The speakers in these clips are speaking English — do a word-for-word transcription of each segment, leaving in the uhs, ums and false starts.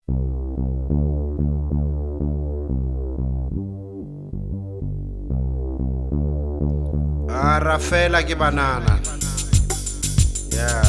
Ah, Rafaela ke banana. Yeah.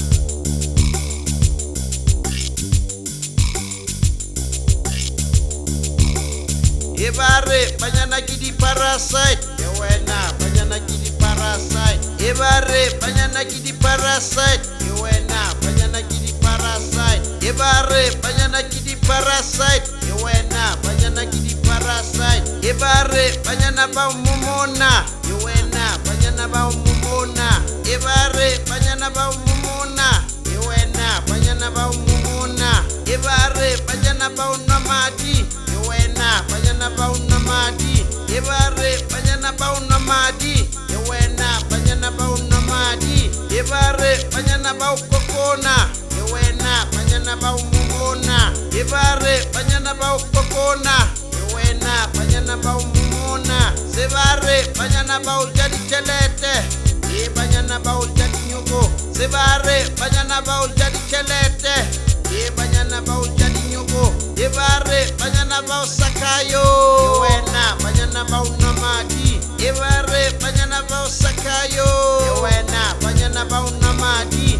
Ebare banyana ki di parasite. Ye wena banyana ki di parasite. Ebare banyana ki di parasite. Ye wena banyana ki di parasite. Ebare banyana ki di parasite. Ye wena banyana ki di parasite. Ebare banyana ba mumona. Ye wena banyana ba mumona. Ebare banyana ba mumona. Ye wena banyana ba mumona. Ebare banyana ba unamadi. Ye wena banyana ba unamadi. Ebare banyana ba unamadi. Ye wena banyana ba unamadi. Ebare banyana ba ukokona. Ye wena banyana ba umumona. Ebare banyana ba ukokona. Ye wena banyana ba umumona. Sebare banyana ba ujadi chelete. Ye banyana ba ujadi nyugo. Sebare banyana ba ujadi chelete. Ye banyana ba ujadi nyugo. Ebare banyana ba usakayo. Ye wena banyana ba unamadi. Ebare banyana ba usakayo. Ye wena banyana ba unamadi.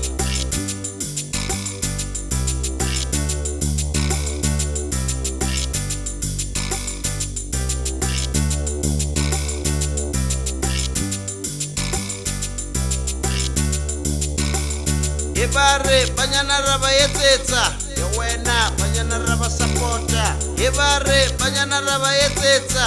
Ebare banyana raba yetsetsa. Ye wena banyana raba supporta. Ebare banyana raba yetsetsa.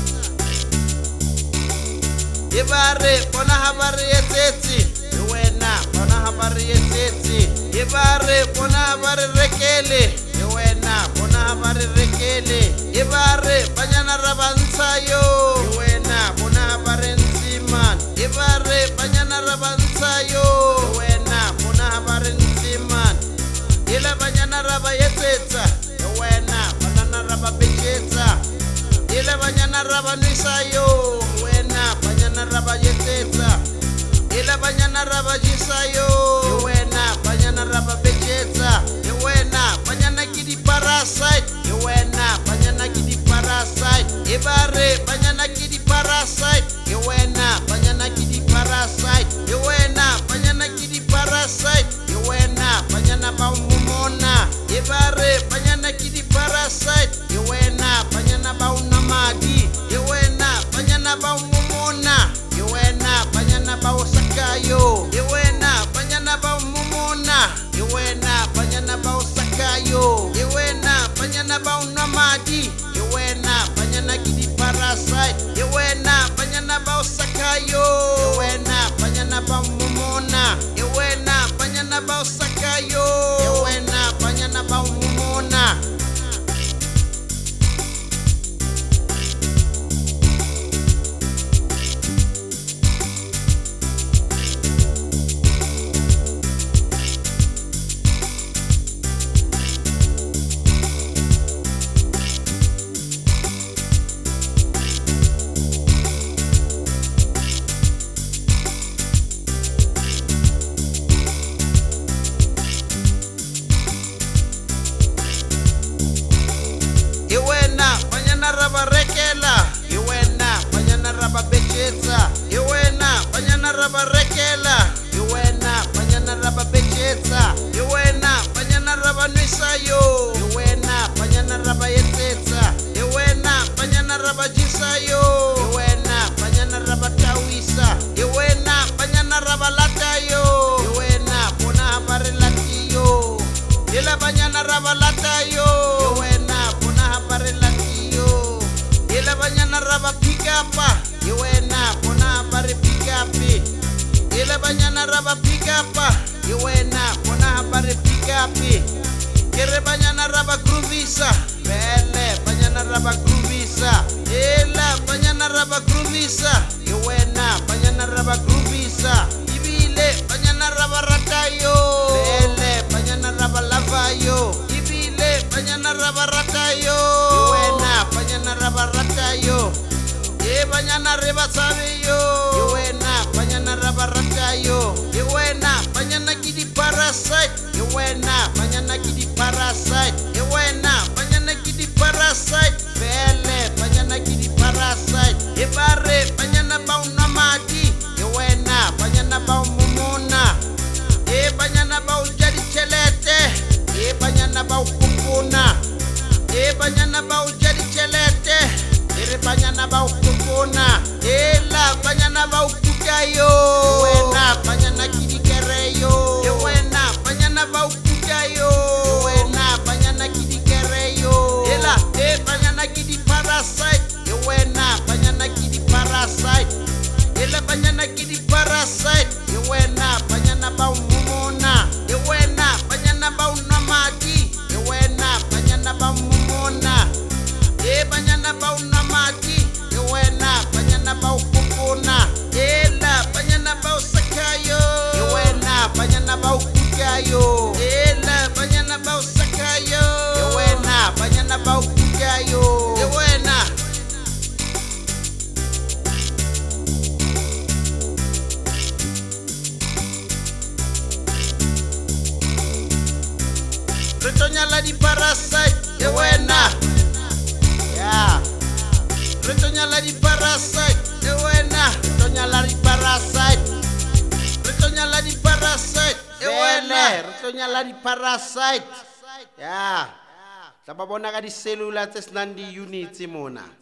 Ebare bona habari yetsetsi. Ye wena bona habari yetsetsi. Ebare bona habari rekele. Ye wena bona habari rekele. Ebare banyana raba ntsayo. Ye wena bona habari ntsiman. Ebare banyana raba ntsayo. Ye wena bona habari ntsiman. Ila banyana raba yetsetsa. Ye wena banana raba bechetsa. Ila banyana raba nisayo. Ye wena banyana raba yetsetsa. Ila banyana raba jisayo. Ye wena banyana raba bechetsa. Ye wena banyana kidi parasite. Ye wena banyana kidi parasite. Ebare banyana kidi parasite. Ye wena banyana kidi parasite. Ye wena banyana kidi parasite. Ye wena banyana ba umumona. Ebare banyana kidi parasite. Ye wena banyana ba unamadi. Ye wena banyana ba umumona. Ye wena banyana ba usakayo. Ye wena banyana ba umumona. Ye wena banyana ba usakayo. Ye wena banyana ba unamadi. Ye wena banyana kidi parasite. Ye wena banyana ba usakayo. Ye wena banyana ba umumona. Ye wena banyana ba usakayo. Ye wena banyana ba umumona. Ye wena banyana raba rekela. Ye wena banyana raba bechetsa. Ye wena banyana raba rekela. Ye wena banyana raba bechetsa. Ye wena banyana raba nisayo. Ye wena banyana raba yetsetsa. Ye wena banyana raba jisayo. Ye wena banyana raba tawisa. Ye wena banyana raba latayo. Ye wena bona habari latiyo. Ila banyana raba latayo. Ye wena bona habari latiyo. Ila banyana raba pikapa. Ye wena bona habari pikapi. Ila banyana raba pikapa. Ye wena bona habari pikapi. Kere banyana raba gruvisa. Bele banyana raba gruvisa. Ila banyana raba gruvisa. Ye wena banyana raba gruvisa. Ibile banyana raba ratayo. Bele banyana raba lavayo. Ibile banyana raba ratayo. Ye wena banyana raba ratayo. Ye banyana reba sabiyo. Ye wena banyana raba ratayo. Ye wena banyana kidi parasite. Ye wena banyana kidi parasite. banyana ba o kopona e banyana ba o ja ditšhelete e re banyana ba o kopona ela banyana ba o kuta yo wena banyana ke dikereyo e wena banyana ba o kuta yo wena banyana ke dikereyo ela e banyana ke di-parasite e wena banyana ke di-parasite ela banyana ke di-parasite e wena banyana ba o momona e wena banyana ba o nwa madi e wena banyana ba o momona e banyana ba o nwa madi e wena banyana ba o kopona ela banyana ba o sakayo e wena banyana ba o kutayo ela banyana ba o sakayo e wena banyana ba o kutayo e wena re tlo nyala di-parasite e wena ya re tlo nyala di-parasite e wena re tlo nyala di-parasite re tlo nyala di-parasite e wena re tlo nyala di-parasite ya tla ba bona ka di-cellular tse senang di-units mona.